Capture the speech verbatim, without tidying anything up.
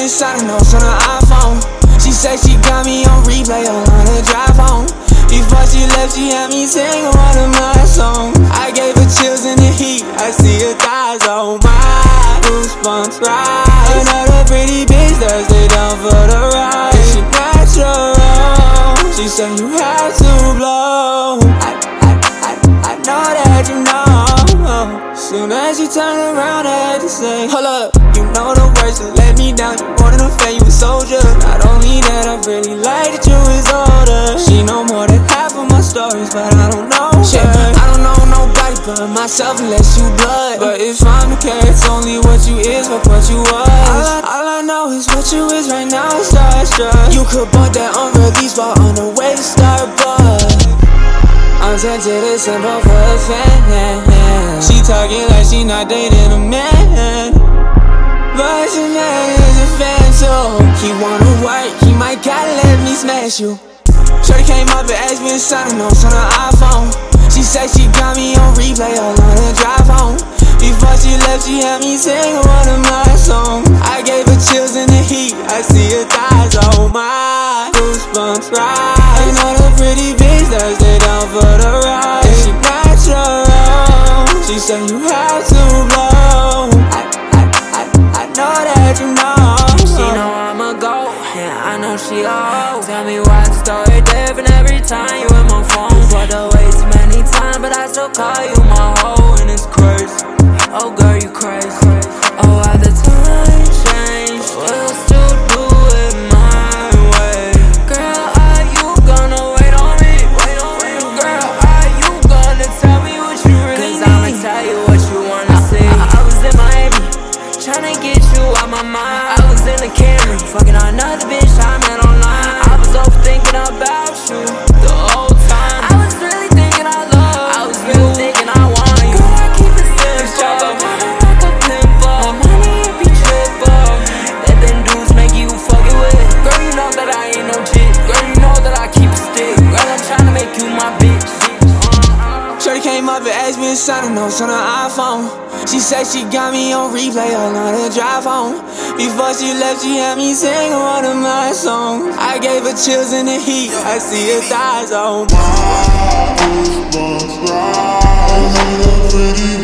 signing notes on her iPhone. She said she got me on replay all on the drive home. Before she left, she had me singing one of my songs. I gave her chills in the heat, I see her thighs on my goosebumps rise. Another pretty bitch that stay down for the ride. She natural, she said you have to blow. I, I, I, I know that you know. Soon as she turned around, I had to say, hold up, you know the words to let me down. You wanted a fan, you a soldier. Not only that, I really like that you was older. She know more than half of my stories, but I don't know her. I don't know nobody but myself unless you blood. But if I'm the cat, it's only what you is, but what you was. All I, all I know is what you is right now, starstruck. You could bump that unreleased while on the way to Starbucks. I'm sent to the symbol for a fan. She talking like she not dating a man, but your man is a fan too. He wanna work, he might gotta let me smash you. Shorty came up and asked me to sign notes on her iPhone. She said she got me on replay all on the drive home. Before she left, she had me singing one of my songs. I gave her chills in the heat, I see her thighs on my goosebumps rise. Another pretty bitch that stay down for the ride. And she natural, she said you have to blow. I, I, I, I know that you know. She know I'm a goat, and I know she old. Tell me why the story different every time you in my phone. Fucked away too many times, but I still call you my hoe, and it's crazy. Oh girl, you crazy. Oh, at the time change, we'll still do it my way. Girl, are you gonna wait on me? Wait on me. Girl, are you gonna tell me what you really need? Cause I'ma tell you what you wanna see. I, I, I was in Miami, tryna get you out my mind. I was in the Camry, fucking on another bitch I met online. I was overthinking about you the whole time. I was really thinking I love, I was really thinking I want you. Girl, I keep it serious, chopper, like a pimple. My money it be triple. Let them dudes make you fucking with. Girl, you know that I ain't no chick. Girl, you know that I keep a stick. Girl, I'm tryna make you my bitch. Shorty came up and asked me to sign notes on her iPhone. She said she got me on replay all on the drive home. Before she left, she had me singing one of my songs. I gave her chills in the heat, I see her thighs on my goosebumps rise.